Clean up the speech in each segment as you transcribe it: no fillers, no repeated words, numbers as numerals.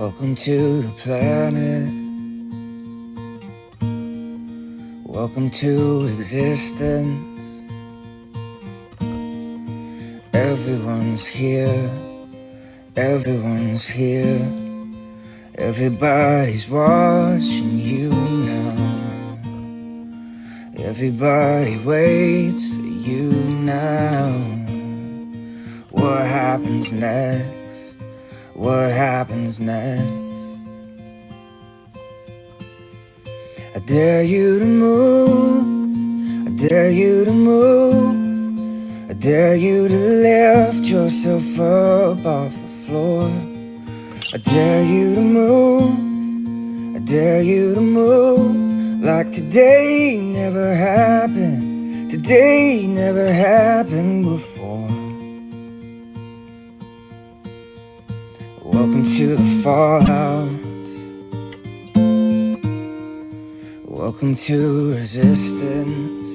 Welcome to the planet. Welcome to existence. Everyone's here. Everyone's here. Everybody's watching you now. Everybody waits for you now. What happens next? What happens next? I dare you to move. I dare you to move. I dare you to lift yourself up off the floor. I dare you to move. I dare you to move like today never happened. Today never happened before. Welcome to the fallout. Welcome to resistance.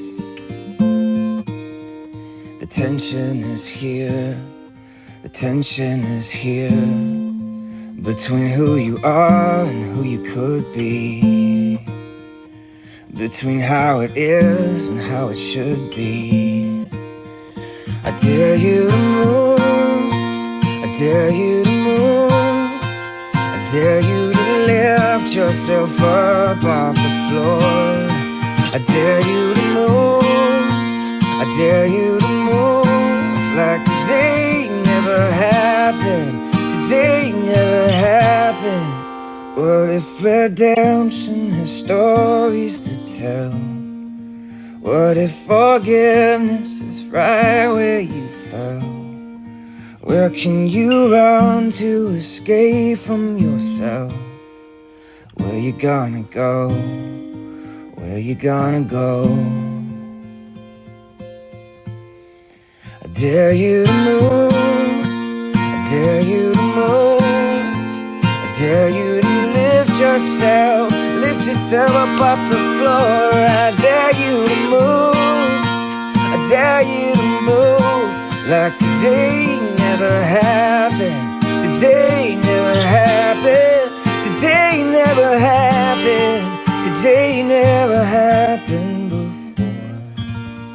The tension is here. The tension is here between who you are and who you could be, between how it is and how it should be. I dare you to move. I dare you to move. I dare you to lift yourself up off the floor. I dare you to move. I dare you to move like today never happened. Today never happened. What if redemption has stories to tell? What if forgiveness is right where you fell? Where can you run to escape from yourself? Where you gonna go? Where you gonna go? I dare you to move. I dare you to move. I dare you to lift yourself up off the floor. I dare you to move. I dare you to move like today never happened. Today never happened. Today never happened. Today never happened before.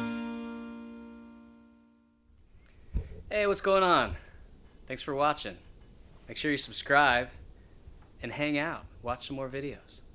Hey, what's going on? Thanks for watching. Make sure you subscribe and hang out. Watch some more videos.